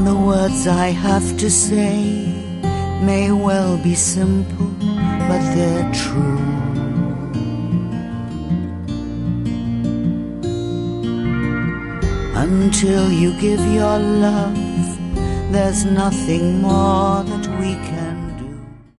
The words I have to say may well be simple, but they're true. Until you give your love, there's nothing more that we can